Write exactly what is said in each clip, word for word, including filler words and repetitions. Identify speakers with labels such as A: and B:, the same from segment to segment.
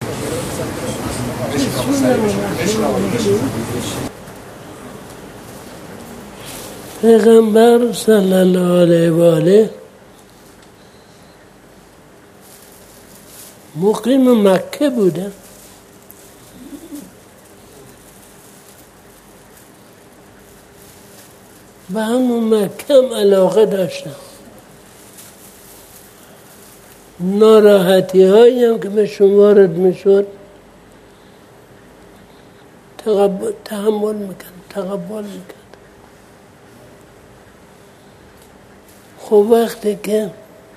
A: پیغمبر صلی الله علیه و آله مقیم مکه بودن. به همون مکه هم علاقه داشتن. ناراحتی هایی هم که به شما وارد میشد تحمل میکرد، تقبل میکرد. خب وقتی که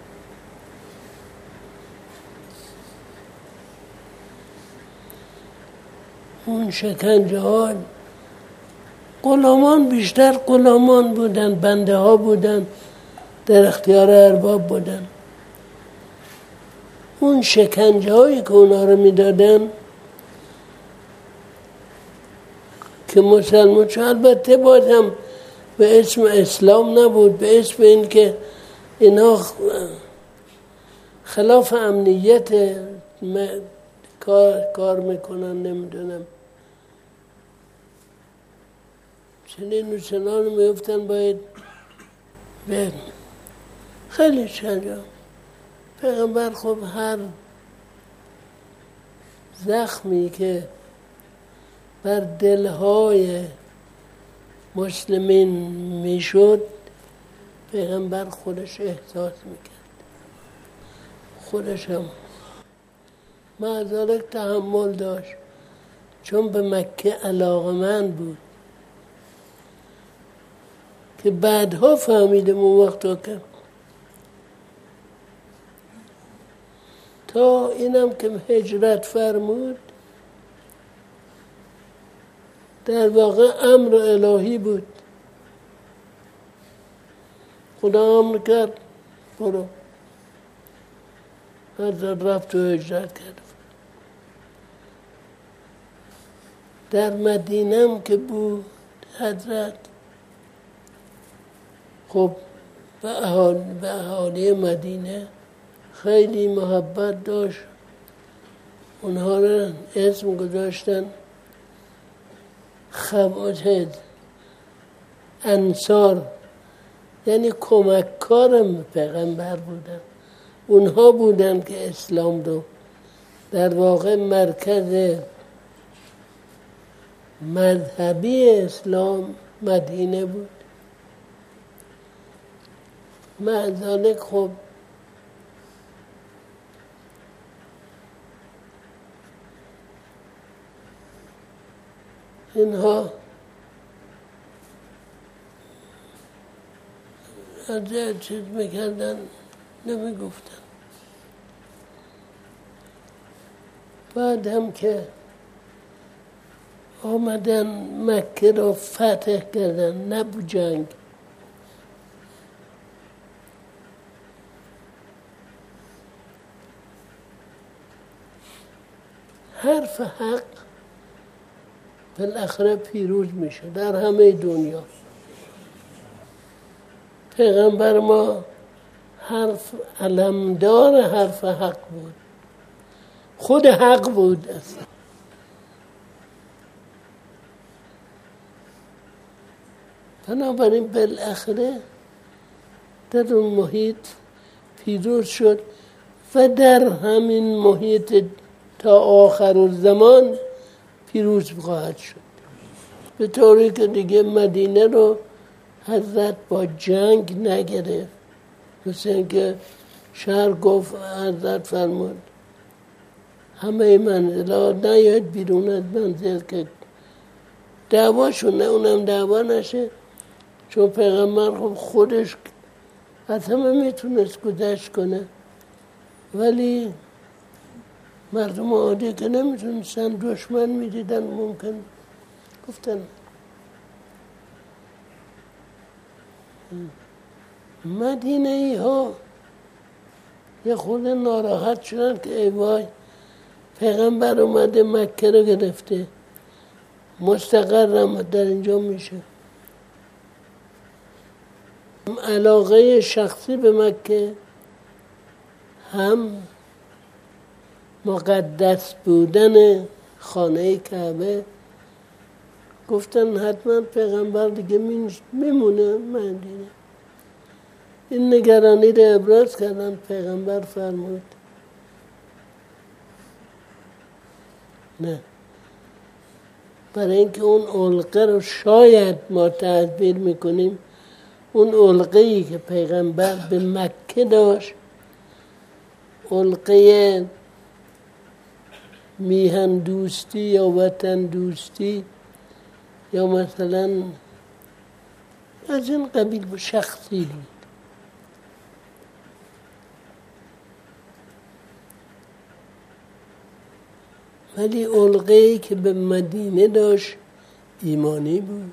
A: اون شکنجه ها، غلامان بیشتر غلامان بودن، بنده ها بودن، در اختیار ارباب بودن. اون شکنجه هایی که اونا رو میدادن که مسلمان شد، البته بازم به اسم اسلام نبود، به اسم این که اینا خلاف امنیت کار, کار میکنن، نمیدونم چنین و چنان میفتن، باید به خیلی شجاع. پیغمبر خب هر زخمی که بر دلهای مسلمین میشد پیغمبر خودش احساس میکرد، خودش هم معذالک تحمل داشت، چون به مکه علاقمند بود که بعدها فهمیدم اون وقتا که تا اینم که هجرت فرمود در واقع امر الهی بود. خدا امر کرد برو، حضرت رفت و هجرت کرد. در مدینه که بود حضرت خب به اهالی, به اهالی مدینه خیلی محبت داشت. اونها رو اسم گذاشتن خواتد انصار، یعنی کمککار پیغمبر بودن. اونها بودن که اسلام رو در واقع مرکز مذهبی اسلام مدینه بود. مع ذلک خب اینها از چیز میکردن، نمیگفتن. بعد هم که آمدن مکه را فتح کردن، نه با جنگ، حرف حق بالاخره پیروز میشه در همه دنیا. پیغمبر ما حرف علمدار حرف حق بود، خود حق بود اصلا. بنابراین بالاخره در اون محیط پیروز شد و در همین محیط تا آخر الزمان پیروز خواهد شد، به طوری که دیگه مدینه رو حضرت با جنگ نگرفت. مثل اینکه شهر گفت، حضرت فرمود همه منزلات نیاید بیرون از منزل که دعواشون نه اونم دعوا نشه، چون پیغمبر خب خودش از همه میتونست گذشت کنه، ولی مردم عادی که نمیتونستن، دشمن میدیدن، ممکن گفتن. مدینه ای ها یه خود ناراحت شدن که ای وای پیغمبر اومده مکه رو گرفته، مستقرم در اینجا میشه. علاقه شخصی به مکه هم مقدس بودن خانه کعبه گفتن حتما پیغمبر دیگه میمونه مدینه. این نگرانی رو ابراز کردن. پیغمبر فرمود نه، برای اینکه اون علقه رو شاید ما تعبیر میکنیم اون علقه‌ای که پیغمبر به مکه داشت علقه میهن دوستی یا وطن دوستی یا مثلا از این قبیل به شخصی بود. ولی علقه‌ای که به مدینه داشت ایمانی بود.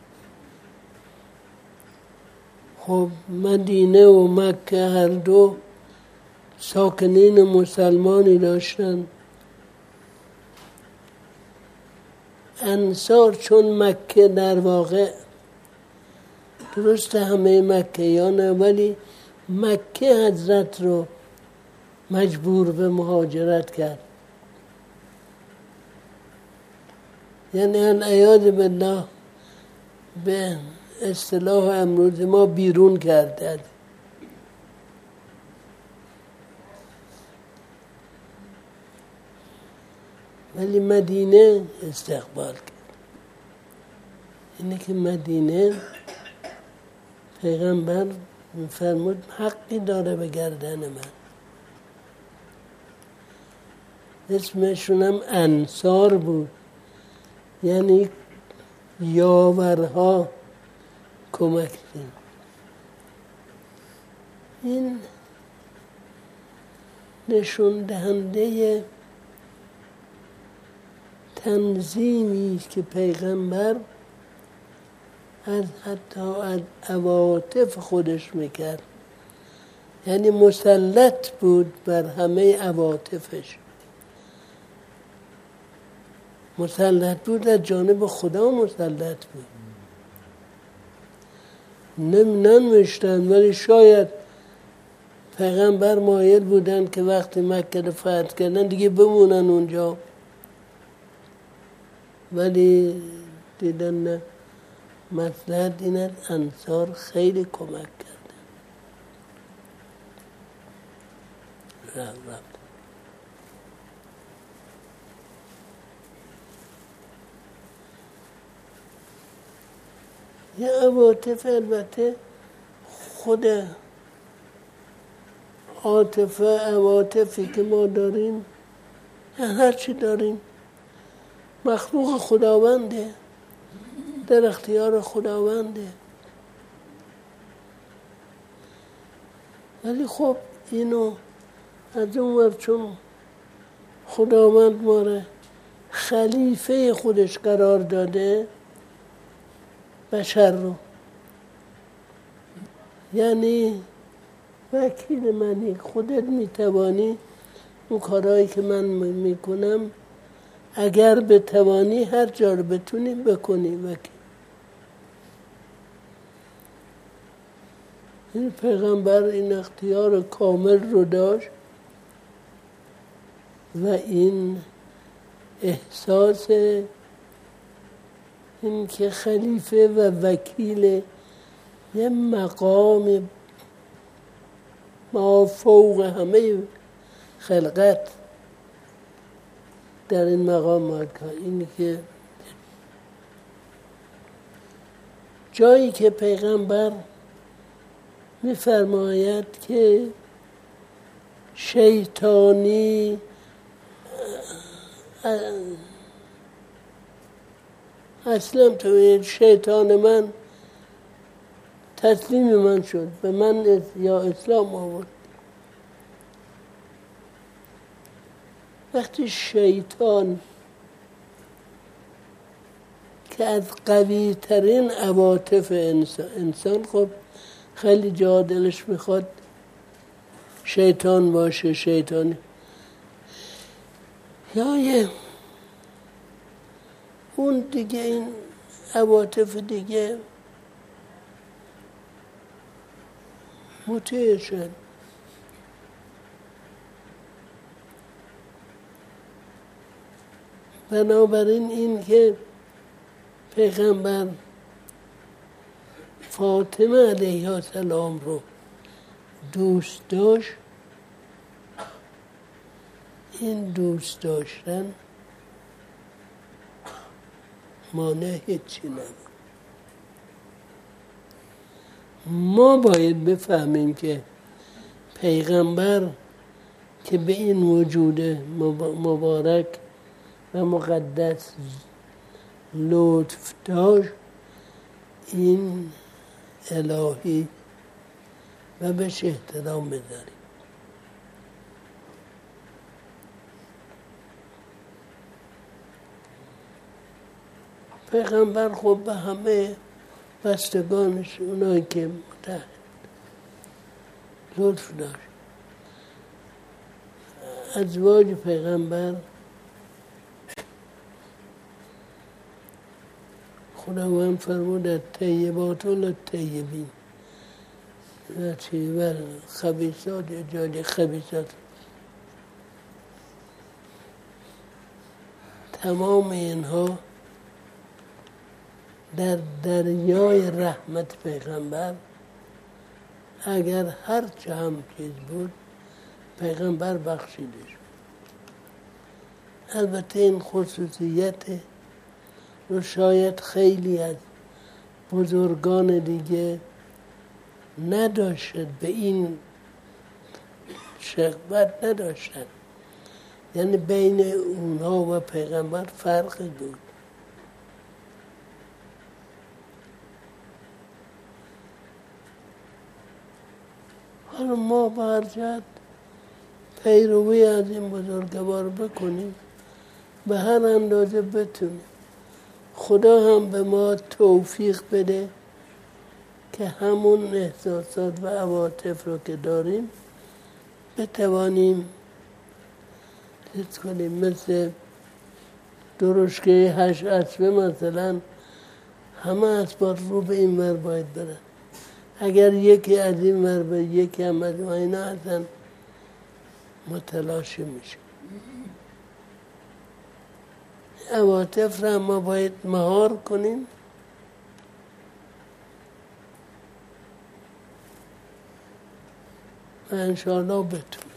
A: خب مدینه و مکه هر دو ساکنین مسلمانی داشتن. انصار چون مکه در واقع درست همه مکیانه ولی مکه حضرت رو مجبور به مهاجرت کرد. یعنی العیاذ بالله به اصطلاح امروز ما بیرون کرده. ولی مدینه استقبال کرد. اینه که مدینه پیغمبر فرمود حقی داره به گردن من. اسمشون هم انصار بود، یعنی یاورها، کمک دیم. این نشون دهنده تنظیمی است که پیغمبر از حتی از عواطف خودش میکرد. یعنی مسلط بود بر همه عواطفش. مسلط بود، از جانب خدا مسلط بود. نمیشتن ولی شاید پیغمبر مایل بودن که وقتی مکه رو فتح کردن دیگه بمونن اونجا، ولی دیدن نه، مصلحت این انصار خیلی کمک کردن. رفت یه عواطف، البته خود عاطفه عواطفی که ما داریم هر چی داریم مخلوق خداونده، در اختیار خداونده. ولی خب اینو از اون ور چون خداوند ما را خلیفه خودش قرار داده بشر رو، یعنی وکیل منی، خودت میتوانی اون کارهایی که من میکنم اگر بتوانی هر جا رو بتونی بکنی. وکیل این پیغمبر این اختیار کامل رو داشت و این احساس این که خلیفه و وکیل یه مقام ما فوق همه خلقت در این مقام ماند. این که جایی که پیغمبر می‌فرماید که شیطانی اصلا تو شیطان من تسلیم من شد، به من یا اسلام آورد. وقتی شیطان که از قوی ترین عواطف انسان, انسان خب خیلی جا دلش میخواد شیطان باشه، شیطانی یا یه اون دیگه، این عواطف دیگه مطیع شد. بنابراین این که پیغمبر فاطمه علیه السلام رو دوست داشت، این دوست داشتن مانع هیچی نبود. ما باید بفهمیم که پیغمبر که به این وجود مبارک و مقدس لطف داشت، این الهی و بهش احترام بذاریم. پیغمبر خب به همه بستگانش، اونایی که متحد لطف داشت. ازواج پیغمبر خداوند فرمود طیبات للطیبین و چی و خبیثات جای خبیثات. تمام اینها در دریای رحمت پیغمبر، اگر هر چه هم چیز بود پیغمبر بخشیدش. البته این خصوصیت رو شاید خیلی از بزرگان دیگه نداشت، به این شقوت نداشتن، یعنی بین اونها و پیغمبر فرقی بود. حالا ما برجت پیروی از این بزرگوار بکنیم به هر اندازه بتونیم. خدا هم به ما توفیق بده که همون احساسات و عواطف رو که داریم بتوانیم چیز کنیم. مثل درشکه هشت اسبه مثلا، همه اسباب رو به این ور باید برن. اگر یکی از این ور به یکی هم از اینا هستن متلاشی میشه. عواطف را ما باید مهار کنیم و انشاءالله بتونیم.